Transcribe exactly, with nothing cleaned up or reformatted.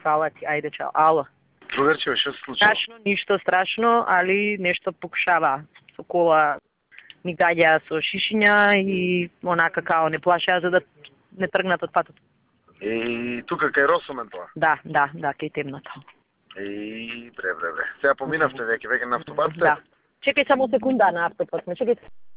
Hvala ti, ajde, čao. Alo. Другарче, што се случило? Страшно, ништо страшно, али нешто покушава. Со кола ни гаѓа со шишиња и онака као не плашеа за да не тргнат од патот. И тука кај Росомен тоа? Да, да, да, кај темното. И бре, бре, бре. Сега поминавте веќе, веќе на автопат сте? Да. Чекај само секунда на автопат, ме чекај.